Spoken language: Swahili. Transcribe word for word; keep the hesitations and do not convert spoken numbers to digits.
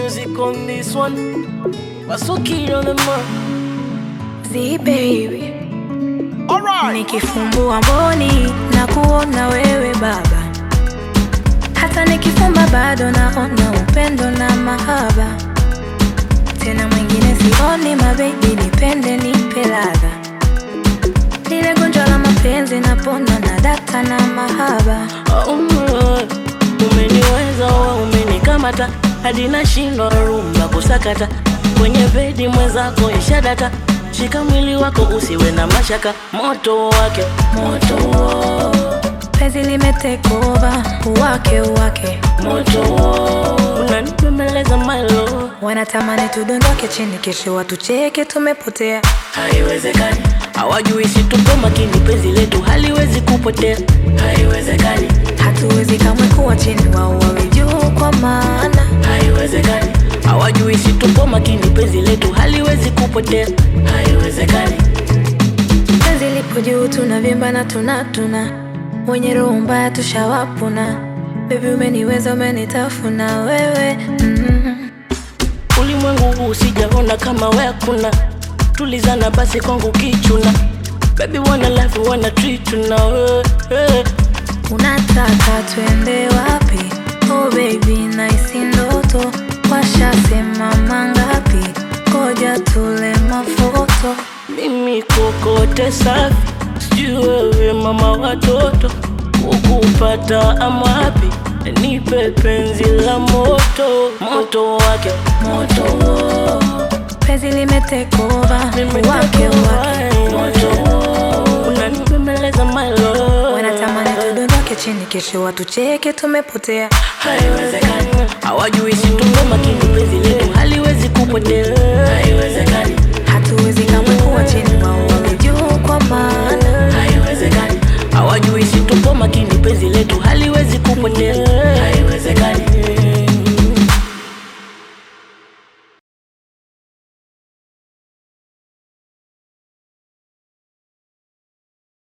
music on this one. Wasuki on the mark. See baby, alright. Nikifumbua mboni na kuona wewe baba, hata nikifumba bado naona upendo na mahaba. Tena mwingine sioni, mabebi nipende nipe ladha. Lile gonjwa la mapenzi napona na data na mahaba. Oh, umeniweza wewe, umenikamata hadi nashindwa rumba kusakata. Kwenye bedi mwenzako ishadata, shika mwili wako usiwe na mashaka. Moto wake moto, penzi limetake over, uwake uwake moto, unanipemeleza my love. Wanatamani tudondoke chini kesho watucheke tumepotea. Haiwezekani, hawajui si tupo makini, penzi letu haliwezi kupotea. Haiwezekani, hatuwezi kamwe kuwa chini wao wawe juu kwa maana. Haiwezekani, hawajui si tupo makini, penzi letu haliwezi kupotea. Haiwezekani, penzi lipo juu tunavimba na tunatuna, wenye roho mbaya tushawapuna. Baby umeniweza umenitafuna wewe, mm-hmm. Ulimwengu huu sijaona kama wewe kuna, tulizana basi kwangu kichuna. Baby wanna life wanna treat you now, hey. Unataka twende wapi? Oh baby nice ndoto, washasema mangapi, koja tule mafoto. Mimi kokote safi, sijui wewe mama watoto, ukupata amapi, nipe penzi la moto. Moto wake moto, penzi limetake over, wake wake moto, unanipemeleza my love. Wanatamani tudondoke chini kesho watucheke tumepotea. Haiwezekani, hawajui si tupo makini, penzi letu haliwezi kupotea. Haiwezekani, hatuwezi kamwe kuwa chini wao wawe juu kwa maana. Haiwezekani, hawajui si tupo makini, penzi letu haliwezi kupotea.